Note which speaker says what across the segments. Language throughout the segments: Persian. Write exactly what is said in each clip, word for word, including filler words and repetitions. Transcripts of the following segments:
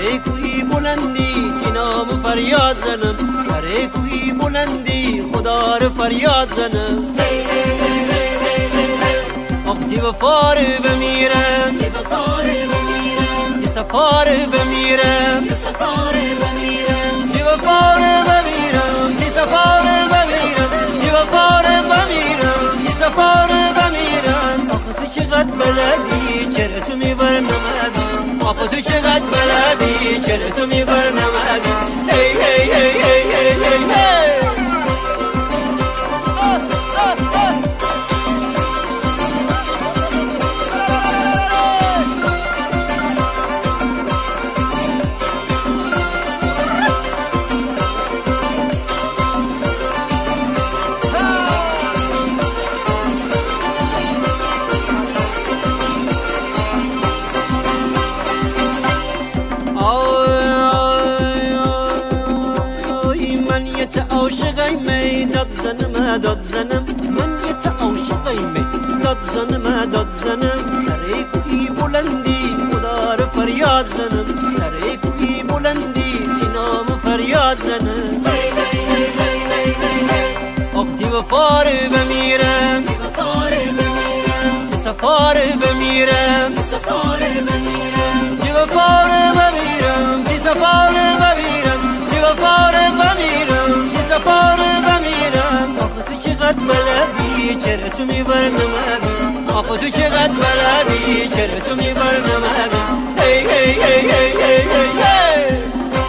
Speaker 1: سر کوهی بلندی تینام فریاد زنم، سر کوهی بلندی خدا رو فریاد زنم. وقتی وفار بمیرم تی سفار بمیرم تی سفار بمیرم تی وفار بمیرم تی سفار بمیرم تی وفار بمیرم تی سفار بمیرم. آخه تو چقدر بلدی چرا تو میبر نمدی، آخه تو چقدر بلدی چرا تو میبر نمدی. ای ای ای ای ای ای ای عاشقی می داد زنم داد زنم، من یه تا عاشقی می داد زنم داد زنم. سر کوهی بلندی خدا رو فریاد زنم، سر کوهی بلندی تینام فریاد زنم. وقتی وفار بمیرم تی سفار بمیرم تی سفار بمیرم تی وفار بمیرم تی سفار بمیرم تی وفار بمیرم تی سفار بمیرم. آخه تو چقدر بلدی چرا تو میبر نمدی، آخه تو چقدر بلدی چرا تو میبر نمدی. ای ای ای ای ای ای ای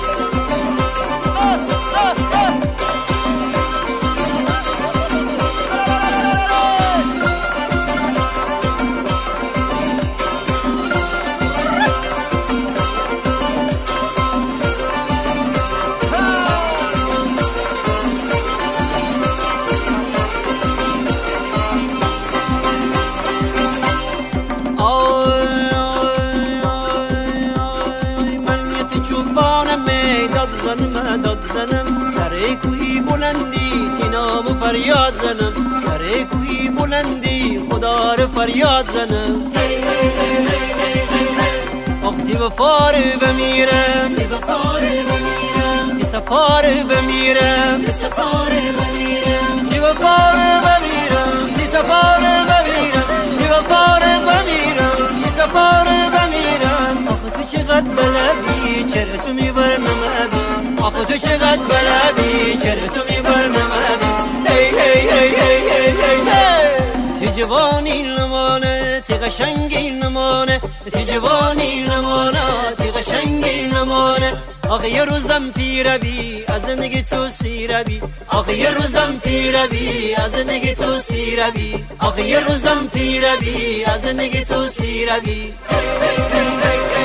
Speaker 1: داد زنم. سر کوهی بلندی تینام فریاد زنم، سر کوهی بلندی خدا رو فریاد زنم. وقتی وفار بمیرم تی سفار بمیرم تی سفار بمیرم تی وفار بمیرم تی سفار بمیرم تی وفار بمیرم تی سفار بمیرم. آخه تو چقدر بلدی چرا تو میبر نمدی، آخه تو چقدر بلدی چرا تو میبر نمدی. ای ای ای ای ای ای ای تی جوانی نمانه تی قشنگی نمانه تی جوانی نمانه تی قشنگی نمانه. آخه یه روزم پیر بی از زندگی تو سیر بی، آخه یه روزم پیر بی از زندگی تو سیر بی، آخه یه روزم پیر بی از زندگی تو سیر بی.